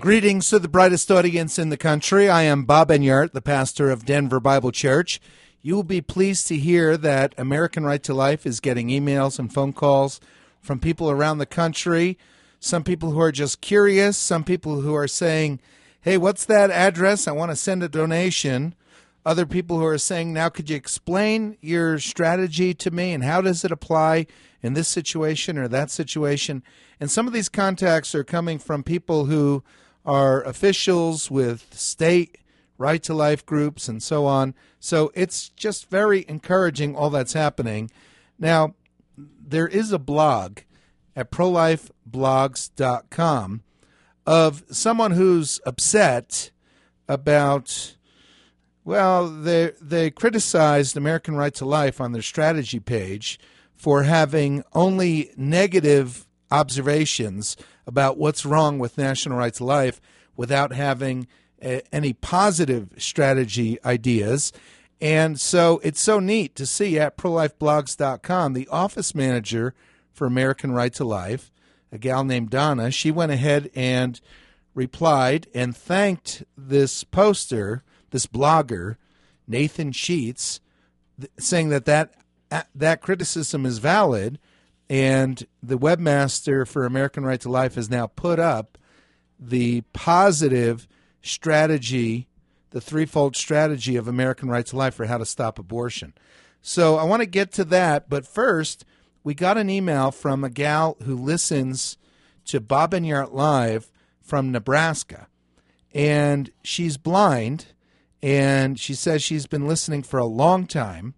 Greetings to the brightest audience in the country. I am Bob Enyart, the pastor of Denver Bible Church. You will be pleased to hear that American Right to Life is getting emails and phone calls from people around the country. Some people who are just curious, some people who are saying, hey, what's that address? I want to send a donation. Other people who are saying, now could you explain your strategy to me and how does it apply in this situation or that situation? And some of these contacts are coming from people who are officials with state right to life groups and so on. So it's just very encouraging, all that's happening. Now, there is a blog at prolifeblogs.com of someone who's upset about, well, they criticized American Right to Life on their strategy page for having only negative observations about what's wrong with National Right to Life without having any positive strategy ideas. And so it's so neat to see at prolifeblogs.com, the office manager for American Right to Life, a gal named Donna, she went ahead and replied and thanked this poster, this blogger, Nathan Sheets, saying that criticism is valid. And the webmaster for American Right to Life has now put up the positive strategy, the threefold strategy of American Right to Life for how to stop abortion. So I want to get to that, but first, we got an email from a gal who listens to Bob Enyart Live from Nebraska, and she's blind, and she says she's been listening for a long time,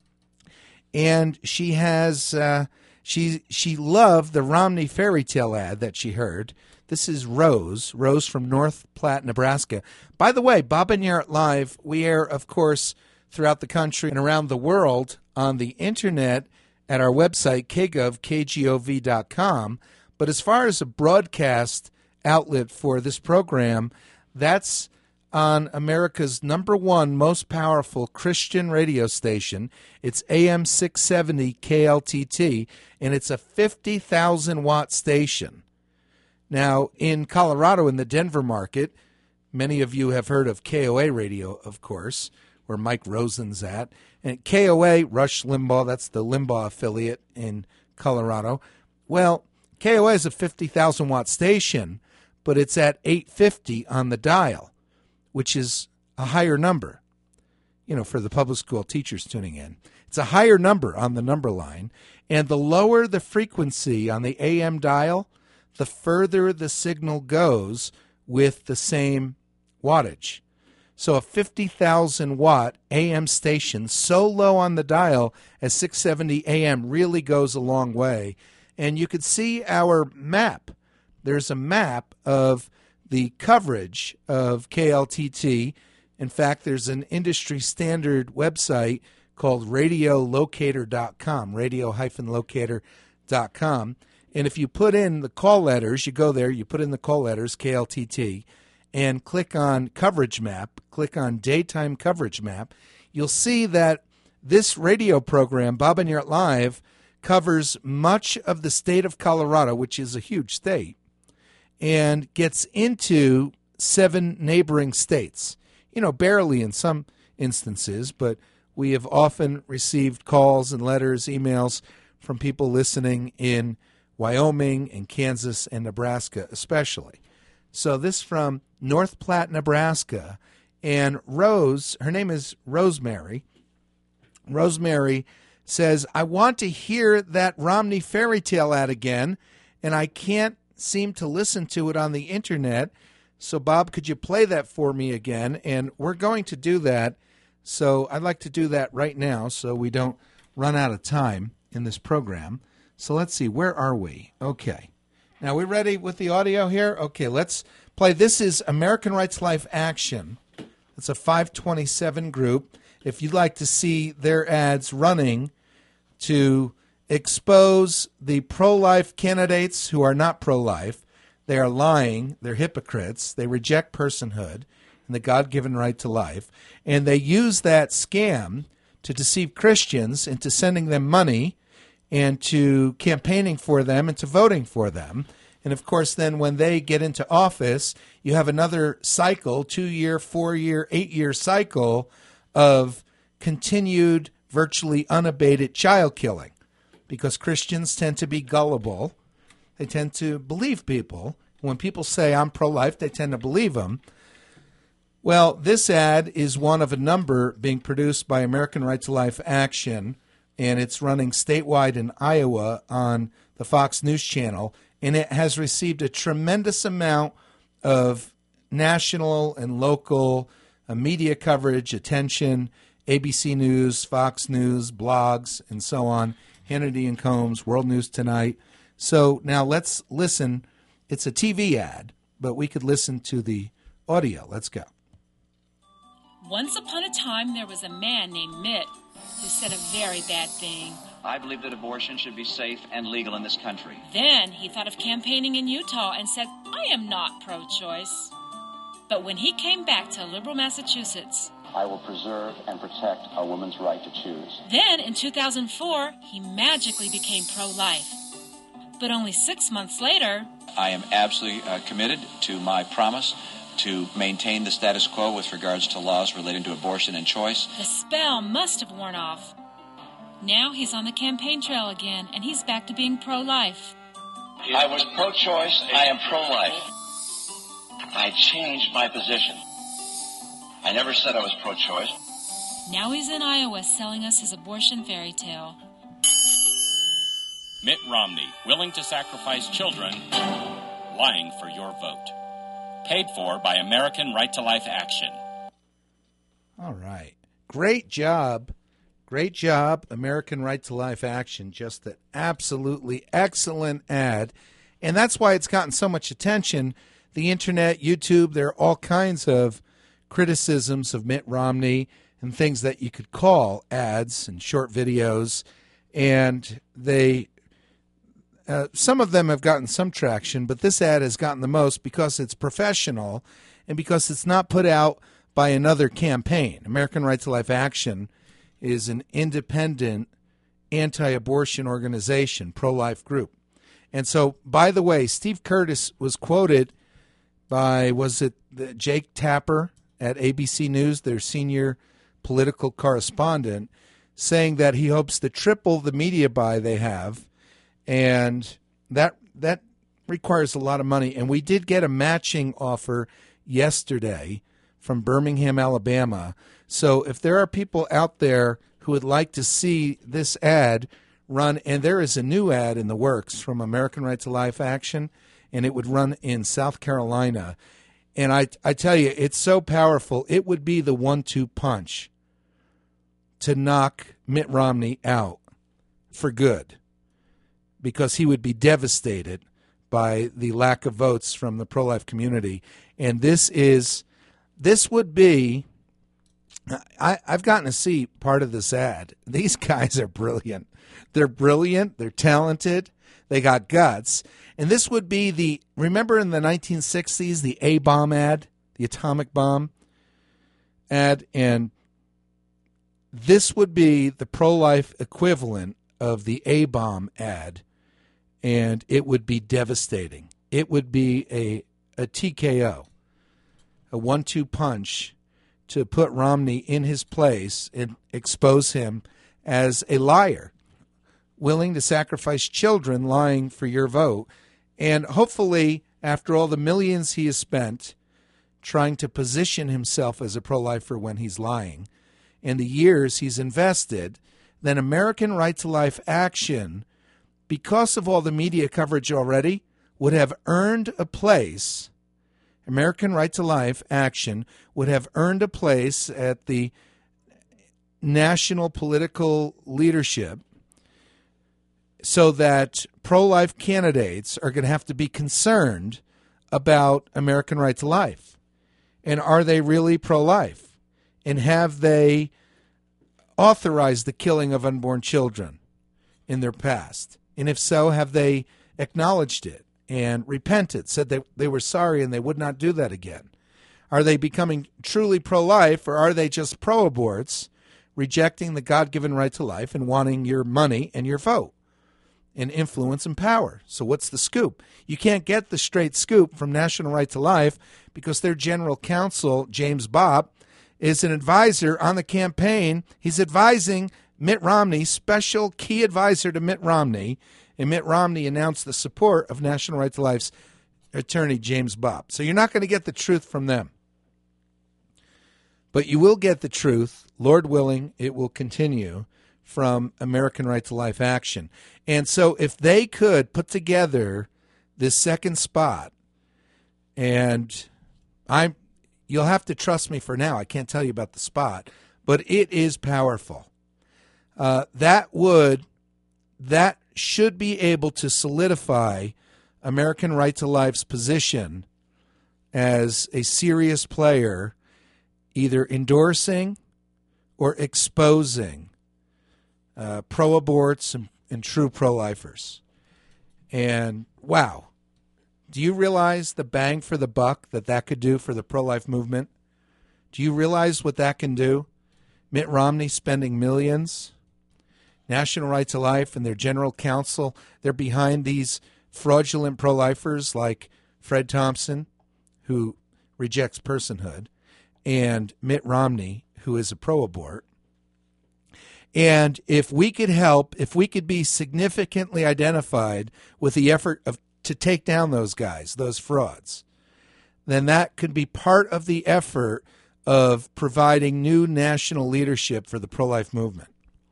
and she has... She loved the Romney fairy tale ad that she heard. This is Rose from North Platte, Nebraska. By the way, Bob Enyart Live, we air, of course, throughout the country and around the world on the internet at our website, kgov.com. But as far as a broadcast outlet for this program, that's on America's #1 most powerful Christian radio station. It's AM 670 KLTT, and it's a 50,000-watt station. Now, in Colorado, in the Denver market, many of you have heard of KOA radio, of course, where Mike Rosen's at. And KOA, Rush Limbaugh, that's the Limbaugh affiliate in Colorado. Well, KOA is a 50,000-watt station, but it's at 850 on the dial, which is a higher number, for the public school teachers tuning in. It's a higher number on the number line, and the lower the frequency on the AM dial, the further the signal goes with the same wattage. So a 50,000-watt AM station so low on the dial as 670 AM really goes a long way. And you could see our map. There's a map of the coverage of KLTT. In fact, there's an industry standard website called radiolocator.com, radio-locator.com. And if you put in the call letters, you go there, you put in the call letters, KLTT, and click on coverage map, click on daytime coverage map, you'll see that this radio program, Bob Enyart Live, covers much of the state of Colorado, which is a huge state, and gets into 7 neighboring states. Barely in some instances, but we have often received calls and letters, emails from people listening in Wyoming and Kansas and Nebraska especially. So this from North Platte, Nebraska, and Rose, her name is Rosemary. Rosemary says, I want to hear that Romney fairy tale ad again, and I can't seem to listen to it on the internet. So, Bob, could you play that for me again? And we're going to do that. So I'd like to do that right now so we don't run out of time in this program. So let's see, where are we? Okay. Now, we ready with the audio here? Okay, let's play. This is American Right to Life Action. It's a 527 group. If you'd like to see their ads running to expose the pro-life candidates who are not pro-life, they are lying, they're hypocrites, they reject personhood and the God-given right to life, and they use that scam to deceive Christians into sending them money and to campaigning for them and to voting for them. And, of course, then when they get into office, you have another cycle, 2-year, 4-year, 8-year cycle of continued, virtually unabated child killing, because Christians tend to be gullible. They tend to believe people. When people say, I'm pro-life, they tend to believe them. Well, this ad is one of a number being produced by American Right to Life Action, and it's running statewide in Iowa on the Fox News Channel, and it has received a tremendous amount of national and local media coverage, attention, ABC News, Fox News, blogs, and so on, Hannity and Combs, World News Tonight. So now let's listen. It's a TV ad, but we could listen to the audio. Let's go. Once upon a time, there was a man named Mitt who said a very bad thing. I believe that abortion should be safe and legal in this country. Then he thought of campaigning in Utah and said, I am not pro-choice. But when he came back to liberal Massachusetts, I will preserve and protect a woman's right to choose. Then in 2004, he magically became pro-life. But only 6 months later, I am absolutely committed to my promise to maintain the status quo with regards to laws relating to abortion and choice. The spell must have worn off. Now he's on the campaign trail again, and he's back to being pro-life. I was pro-choice. I am pro-life. I changed my position. I never said I was pro-choice. Now he's in Iowa selling us his abortion fairy tale. Mitt Romney, willing to sacrifice children, lying for your vote. Paid for by American Right to Life Action. All right. Great job. Great job, American Right to Life Action. Just an absolutely excellent ad. And that's why it's gotten so much attention. The internet, YouTube, there are all kinds of criticisms of Mitt Romney and things that you could call ads and short videos. And they... some of them have gotten some traction, but this ad has gotten the most because it's professional and because it's not put out by another campaign. American Right to Life Action is an independent anti-abortion organization, pro-life group. And so, by the way, Steve Curtis was quoted by, Jake Tapper at ABC News, their senior political correspondent, saying that he hopes to triple the media buy they have. And that requires a lot of money. And we did get a matching offer yesterday from Birmingham, Alabama. So if there are people out there who would like to see this ad run, and there is a new ad in the works from American Right to Life Action, and it would run in South Carolina. And I tell you, it's so powerful. It would be the 1-2 punch to knock Mitt Romney out for good, because he would be devastated by the lack of votes from the pro-life community. And this would be, I've gotten to see part of this ad. These guys are brilliant. They're brilliant. They're talented. They got guts. And this would be remember in the 1960s, the A-bomb ad, the atomic bomb ad? And this would be the pro-life equivalent of the A-bomb ad. And it would be devastating. It would be a TKO, a 1-2 punch to put Romney in his place and expose him as a liar, willing to sacrifice children, lying for your vote. And hopefully, after all the millions he has spent trying to position himself as a pro-lifer when he's lying, and the years he's invested, then American Right to Life Action, because of all the media coverage already, would have earned a place. American Right to Life Action would have earned a place at the national political leadership, so that pro-life candidates are going to have to be concerned about American Right to Life. And are they really pro-life? And have they authorized the killing of unborn children in their past? And if so, have they acknowledged it and repented, said they were sorry and they would not do that again? Are they becoming truly pro-life, or are they just pro-aborts, rejecting the God-given right to life and wanting your money and your vote? and influence and power. So what's the scoop? You can't get the straight scoop from National Right to Life because their general counsel, James Bopp, is an advisor on the campaign. He's advising Mitt Romney, special key advisor to Mitt Romney, and Mitt Romney announced the support of National Right to Life's attorney, James Bopp. So you're not going to get the truth from them. But you will get the truth, Lord willing, it will continue, from American Right to Life Action. And so if they could put together this second spot, and you'll have to trust me for now. I can't tell you about the spot, but it is powerful. That should be able to solidify American Right to Life's position as a serious player, either endorsing or exposing pro-aborts and true pro-lifers. And wow, do you realize the bang for the buck that could do for the pro-life movement? Do you realize what that can do? Mitt Romney spending millions. National Right to Life and their general counsel, they're behind these fraudulent pro-lifers like Fred Thompson, who rejects personhood, and Mitt Romney, who is a pro-abort. And if we could help, if we could be significantly identified with the effort to take down those guys, those frauds, then that could be part of the effort of providing new national leadership for the pro-life movement.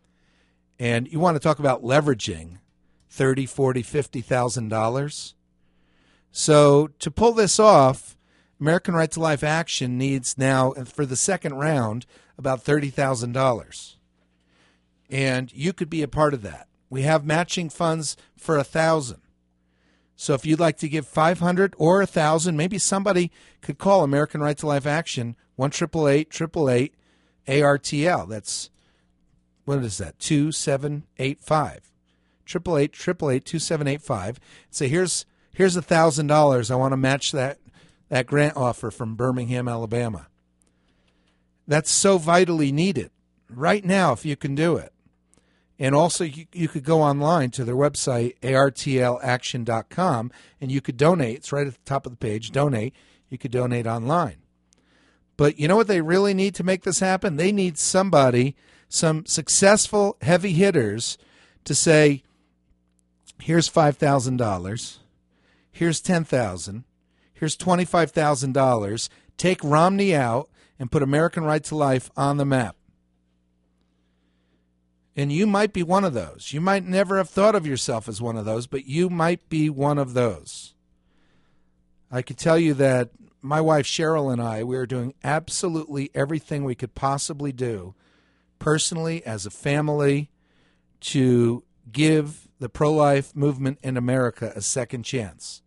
And you want to talk about leveraging $30,000, $40,000, $50,000. So to pull this off, American Right to Life Action needs now, for the second round, about $30,000. And you could be a part of that. We have matching funds for $1,000. So if you'd like to give $500 or $1,000, maybe somebody could call American Right to Life Action 1-888-888-ARTL. That's, what is that? 2785. 888-888-2785. Say, here's $1,000. I want to match that grant offer from Birmingham, Alabama. That's so vitally needed right now if you can do it. And also you could go online to their website, artlaction.com, and you could donate. It's right at the top of the page, donate. You could donate online. But you know what they really need to make this happen? They need somebody, some successful heavy hitters, to say, here's $5,000, here's $10,000, here's $25,000. Take Romney out and put American Right to Life on the map. And you might be one of those. You might never have thought of yourself as one of those, but you might be one of those. I could tell you that my wife Cheryl and I, we are doing absolutely everything we could possibly do, personally, as a family, to give the pro-life movement in America a second chance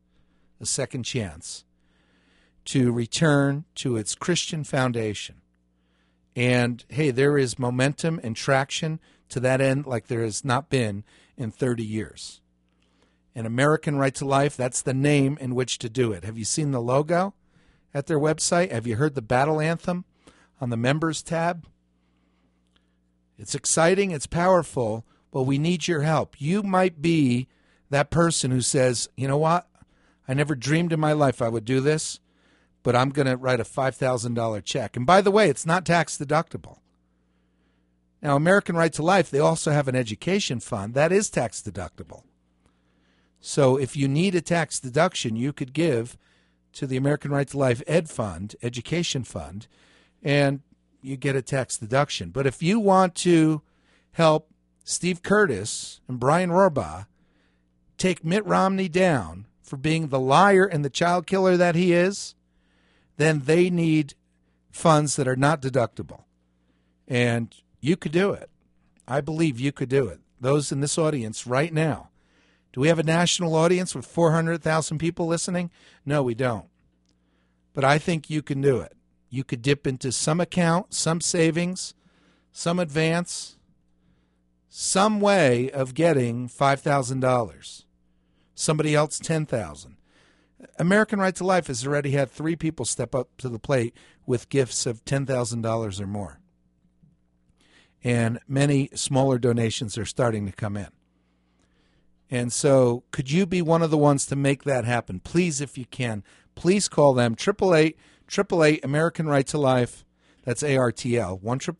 to return to its Christian foundation. And, hey, there is momentum and traction to that end like there has not been in 30 years. And American Right to Life, that's the name in which to do it. Have you seen the logo at their website? Have you heard the battle anthem on the members tab? It's exciting, it's powerful, but we need your help. You might be that person who says, you know what, I never dreamed in my life I would do this, but I'm going to write a $5,000 check. And by the way, it's not tax deductible. Now, American Right to Life, they also have an education fund. That is tax deductible. So if you need a tax deduction, you could give to the American Right to Life Ed Fund, Education Fund, and you get a tax deduction. But if you want to help Steve Curtis and Brian Rohrbaugh take Mitt Romney down for being the liar and the child killer that he is, then they need funds that are not deductible. And you could do it. I believe you could do it. Those in this audience right now. Do we have a national audience with 400,000 people listening? No, we don't. But I think you can do it. You could dip into some account, some savings, some advance, some way of getting $5,000. Somebody else $10,000. American Right to Life has already had 3 people step up to the plate with gifts of $10,000 or more. And many smaller donations are starting to come in. And so could you be one of the ones to make that happen? Please, if you can, please call them, 888 American Right to Life. That's ARTL,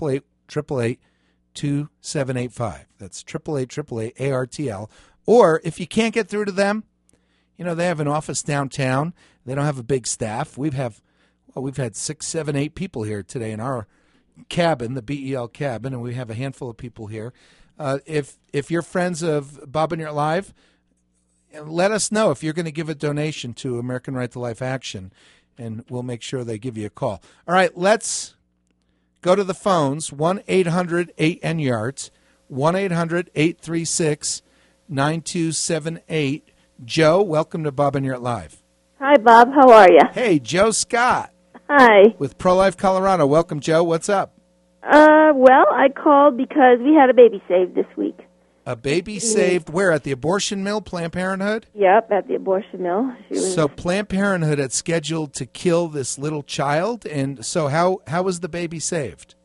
1-888-888-2785. That's 888-888-ARTL. Or if you can't get through to them, they have an office downtown. They don't have a big staff. We've had 6, 7, 8 people here today in our cabin, the BEL cabin, and we have a handful of people here. If you're friends of Bob Enyart Live, let us know if you're going to give a donation to American Right to Life Action, and we'll make sure they give you a call. All right, let's go to the phones, 1-800-8-ENYARTS, 1-800-836-9278. Joe, welcome to Bob Enyart Live. Hi, Bob. How are you? Hey, Joe Scott. Hi. With Pro-Life Colorado. Welcome, Joe. What's up? Well, I called because we had a baby saved this week. A baby saved where? At the abortion mill, Planned Parenthood? Yep, at the abortion mill. So Planned Parenthood had scheduled to kill this little child, and so how was the baby saved?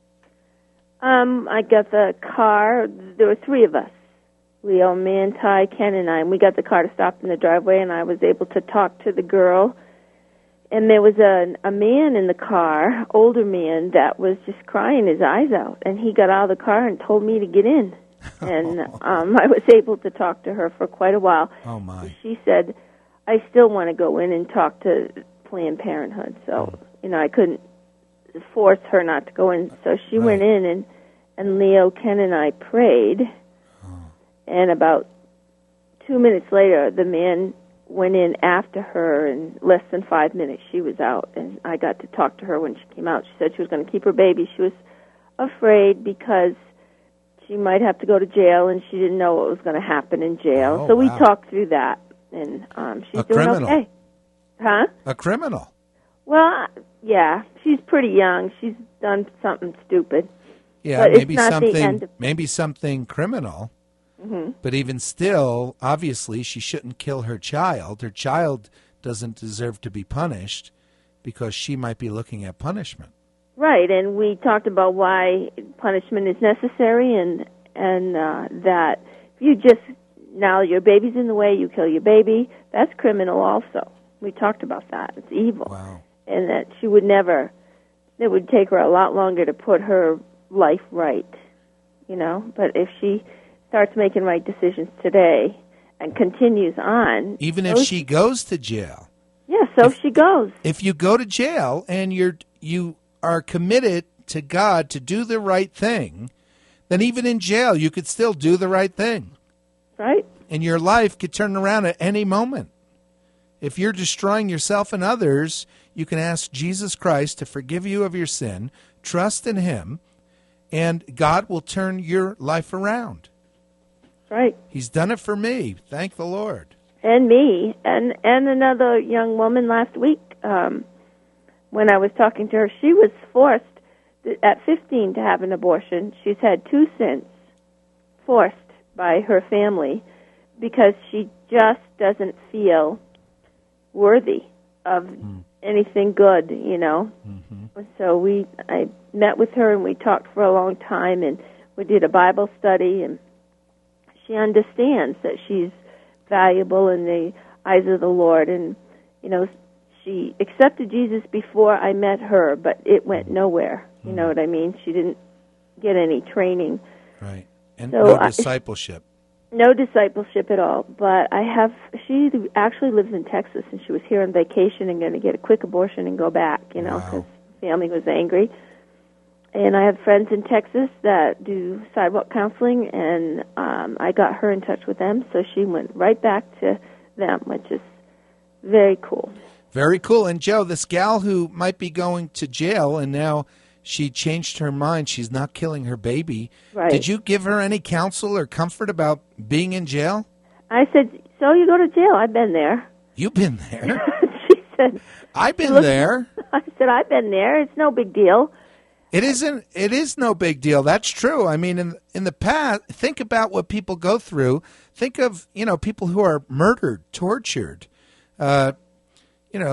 I got the car. There were 3 of us. Leo, Manti, Ken, and I. And we got the car to stop in the driveway, and I was able to talk to the girl. And there was a man in the car, older man, that was just crying his eyes out. And he got out of the car and told me to get in. And I was able to talk to her for quite a while. Oh, my. She said, I still want to go in and talk to Planned Parenthood. So, I couldn't force her not to go in. So she went in, and Leo, Ken, and I prayed. And about 2 minutes later, the man went in after her, and less than 5 minutes she was out. And I got to talk to her when she came out. She said she was going to keep her baby. She was afraid because she might have to go to jail, and she didn't know what was going to happen in jail. So we talked through that, and she's doing okay. Huh? A criminal. Well, yeah, she's pretty young. She's done something stupid. Yeah, but maybe something criminal. Mm-hmm. But even still, obviously, she shouldn't kill her child. Her child doesn't deserve to be punished because she might be looking at punishment. Right, and we talked about why punishment is necessary, and that if you just, now your baby's in the way, you kill your baby, that's criminal also. We talked about that. It's evil. Wow. And that she would never, it would take her a lot longer to put her life right, But if she starts making right decisions today and continues on. Even if she goes to jail. Yeah, if she goes. If you go to jail and you are committed to God to do the right thing, then even in jail you could still do the right thing. Right. And your life could turn around at any moment. If you're destroying yourself and others, you can ask Jesus Christ to forgive you of your sin, trust in Him, and God will turn your life around. Right. He's done it for me. Thank the Lord. And me. And another young woman last week, when I was talking to her, she was forced at 15 to have an abortion. She's had 2 since, forced by her family, because she just doesn't feel worthy of anything good, Mm-hmm. So I met with her, and we talked for a long time, and we did a Bible study, and she understands that she's valuable in the eyes of the Lord. And, she accepted Jesus before I met her, but it went nowhere. You know what I mean? She didn't get any training. Right. And so no discipleship. No discipleship at all. But she actually lives in Texas, and she was here on vacation and going to get a quick abortion and go back, because family was angry. And I have friends in Texas that do sidewalk counseling, and I got her in touch with them, so she went right back to them, which is very cool. Very cool. And, Joe, this gal who might be going to jail, and now she changed her mind, she's not killing her baby. Right. Did you give her any counsel or comfort about being in jail? I said, so you go to jail. I've been there. You've been there? She said, I've been there. I said, I've been there. It's no big deal. It isn't. It is no big deal. That's true. I mean, in the past, think about what people go through. Think of people who are murdered, tortured,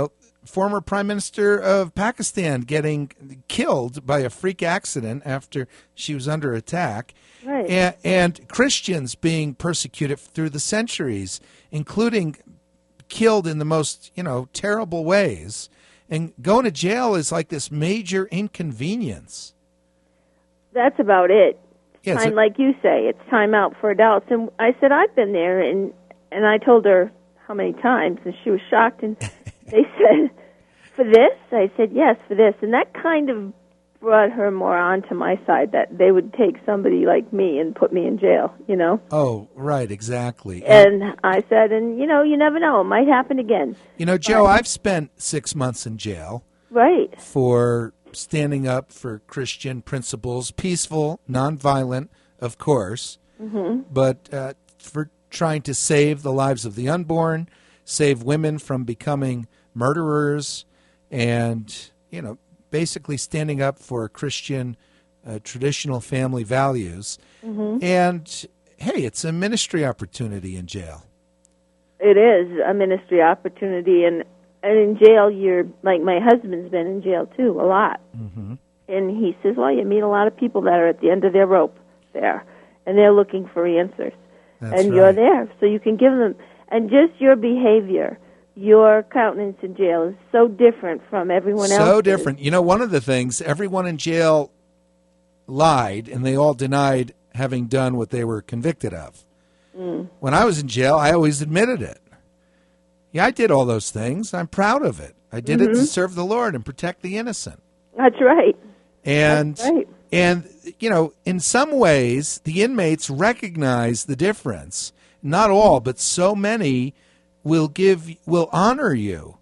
former Prime Minister of Pakistan getting killed by a freak accident after she was under attack. Right. And Christians being persecuted through the centuries, including killed in the most, terrible ways. And going to jail is like this major inconvenience. That's about it. Yeah, Time, like you say, it's time out for adults. And I said, I've been there, and I told her how many times, and she was shocked. And they said, for this? I said, yes, for this. And that kind of brought her more onto my side, that they would take somebody like me and put me in jail, Oh, right, exactly. And I said, and, you never know. It might happen again. Joe, I've spent 6 months in jail. Right. For standing up for Christian principles, peaceful, nonviolent, of course, but for trying to save the lives of the unborn, save women from becoming murderers, and, basically standing up for Christian traditional family values. And, hey, it's a ministry opportunity in jail. It is a ministry opportunity, and in jail, you're like my husband's been in jail too, a lot. And he says, well, you meet a lot of people that are at the end of their rope there, and they're looking for answers. That's and right. You're there, so you can give them. And just your behavior, your countenance in jail is so different from everyone else. So different. One of the things, everyone in jail lied, and they all denied having done what they were convicted of. When I was in jail, I always admitted it. Yeah, I did all those things. I'm proud of it. I did it to serve the Lord and protect the innocent. That's right. And That's right. And in some ways, the inmates recognize the difference. Not all, but so many will honor you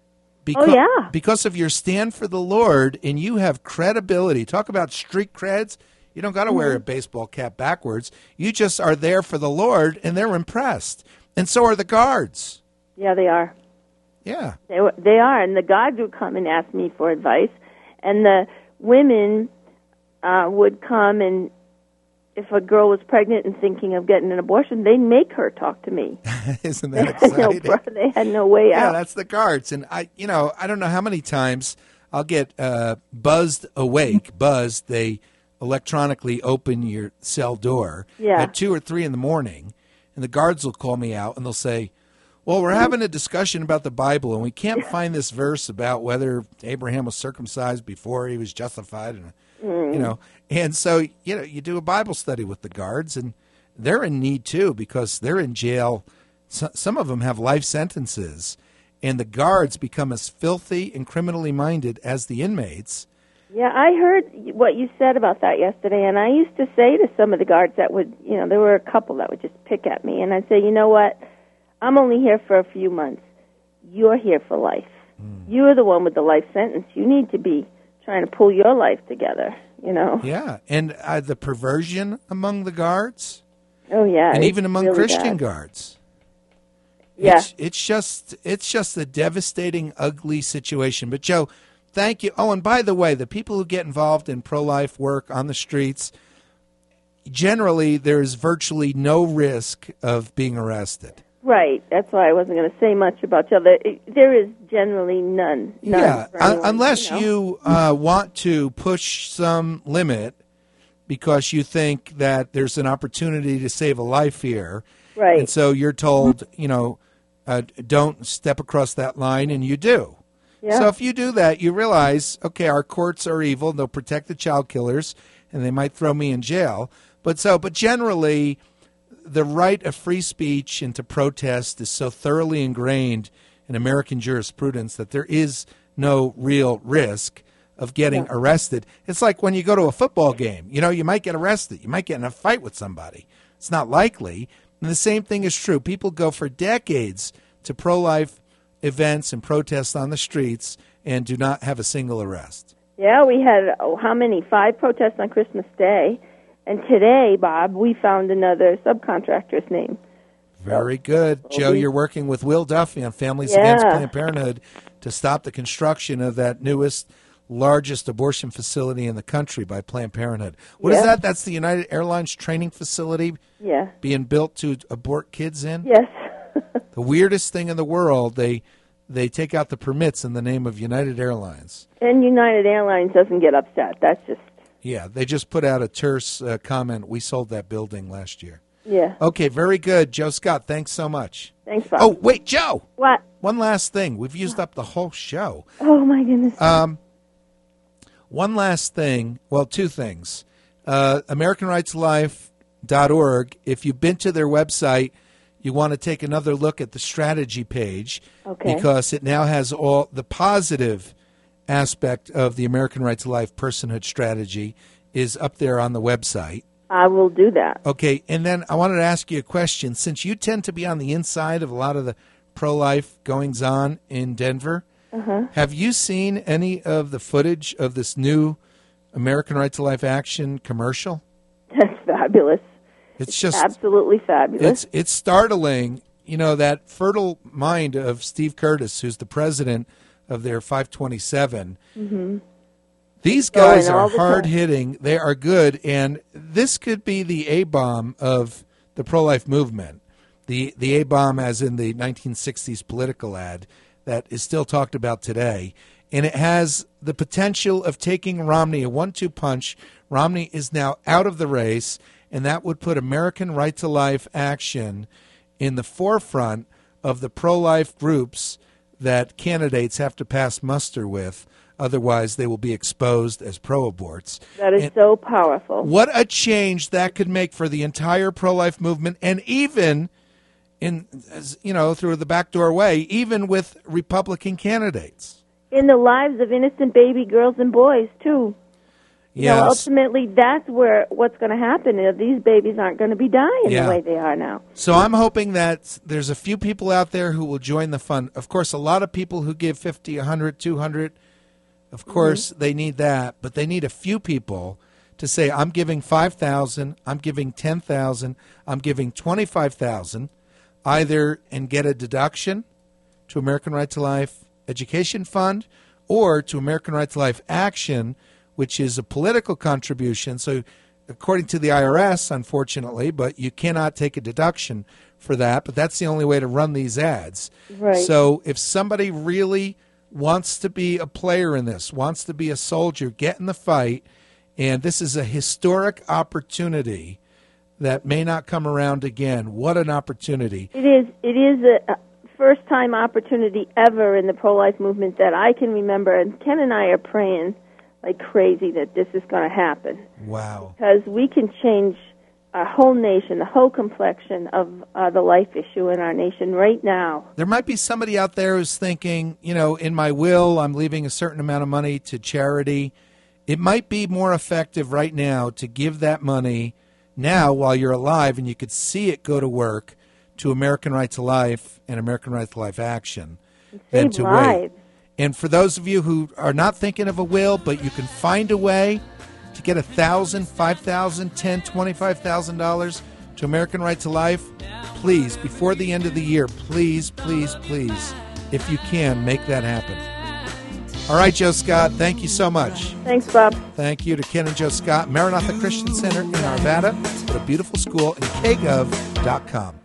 because of your stand for the Lord, and you have credibility. Talk about street creds. You don't got to wear a baseball cap backwards. You just are there for the Lord, and they're impressed. And so are the guards. Yeah, they are. Yeah. They are, and the guards would come and ask me for advice, and the women would come, and if a girl was pregnant and thinking of getting an abortion, they'd make her talk to me. Isn't that exciting? They had no way out. Yeah, that's the guards. And I don't know how many times I'll get buzzed awake. Buzzed, they electronically open your cell door at 2 or 3 in the morning, and the guards will call me out, and they'll say, well, we're having a discussion about the Bible, and we can't find this verse about whether Abraham was circumcised before he was justified, and and so you do a Bible study with the guards, and they're in need too because they're in jail. Some of them have life sentences, and the guards become as filthy and criminally minded as the inmates. Yeah, I heard what you said about that yesterday, and I used to say to some of the guards that would, there were a couple that would just pick at me, and I'd say, you know what? I'm only here for a few months. You're here for life. You're the one with the life sentence. You need to be trying to pull your life together, Yeah, and the perversion among the guards. Oh, yeah. And even among really Christian bad. guards. Yeah. It's just a devastating, ugly situation. But, Joe, thank you. Oh, and by the way, the people who get involved in pro-life work on the streets, generally there's virtually no risk of being arrested. Right. That's why I wasn't going to say much about jail. There is generally none. Yeah, for anyone, unless you want to push some limit because you think that there's an opportunity to save a life here. Right. And so you're told, don't step across that line, and you do. Yeah. So if you do that, you realize, okay, our courts are evil. They'll protect the child killers, and they might throw me in jail. But generally, the right of free speech and to protest is so thoroughly ingrained in American jurisprudence that there is no real risk of getting arrested. It's like when you go to a football game. You might get arrested. You might get in a fight with somebody. It's not likely. And the same thing is true. People go for decades to pro-life events and protests on the streets and do not have a single arrest. Yeah, we had, 5 protests on Christmas Day. And today, Bob, we found another subcontractor's name. Very good. Joe, you're working with Will Duffy on Families Against Planned Parenthood to stop the construction of that newest, largest abortion facility in the country by Planned Parenthood. What is that? That's the United Airlines training facility being built to abort kids in? Yes. The weirdest thing in the world. They they take out the permits in the name of United Airlines. And United Airlines doesn't get upset. That's just... Yeah, they just put out a terse comment. We sold that building last year. Yeah. Okay, very good. Joe Scott, thanks so much. Thanks, Bob. Oh, wait, Joe. What? One last thing. We've used up the whole show. Oh, my goodness. One last thing. Well, two things. AmericanRightsLife.org. If you've been to their website, you want to take another look at the strategy page. Okay. Because it now has all the positive aspect of the American Right to Life personhood strategy is up there on the website. I will do that. Okay, and then I wanted to ask you a question. Since you tend to be on the inside of a lot of the pro-life goings-on in Denver, have you seen any of the footage of this new American Right to Life Action commercial? That's fabulous. It's just absolutely fabulous. It's startling. You know, that fertile mind of Steve Curtis, who's the president of their 527. Mm-hmm. These guys are hard-hitting. They are good, and this could be the A-bomb of the pro-life movement. The A-bomb as in the 1960s political ad that is still talked about today. And it has the potential of taking Romney, a 1-2 punch. Romney is now out of the race, and that would put American Right to Life Action in the forefront of the pro-life groups that candidates have to pass muster with. Otherwise, they will be exposed as pro-aborts. That is so powerful. What a change that could make for the entire pro-life movement, and even through the backdoor way, even with Republican candidates. In the lives of innocent baby girls and boys, too. Yes. Ultimately, that's what's going to happen. These babies aren't going to be dying the way they are now. So I'm hoping that there's a few people out there who will join the fund. Of course, a lot of people who give 50, 100, 200, of course, they need that. But they need a few people to say, I'm giving $5,000, I'm giving $10,000, I'm giving $25,000, either and get a deduction to American Right to Life Education Fund or to American Right to Life Action, which is a political contribution. So according to the IRS, unfortunately, but you cannot take a deduction for that. But that's the only way to run these ads. Right. So if somebody really wants to be a player in this, wants to be a soldier, get in the fight. And this is a historic opportunity that may not come around again. What an opportunity. It is a first-time opportunity ever in the pro-life movement that I can remember. And Ken and I are praying like crazy that this is going to happen. Wow. Because we can change our whole nation, the whole complexion of the life issue in our nation right now. There might be somebody out there who's thinking, in my will, I'm leaving a certain amount of money to charity. It might be more effective right now to give that money now while you're alive and you could see it go to work to American Right to Life and American Right to Life Action than to wait. And for those of you who are not thinking of a will, but you can find a way to get $1,000, $5,000, $10,000, $25,000 to American Right to Life, please, before the end of the year, please, please, please, if you can, make that happen. All right, Joe Scott, thank you so much. Thanks, Bob. Thank you to Ken and Joe Scott, Maranatha Christian Center in Arvada. What a beautiful school, and kgov.com.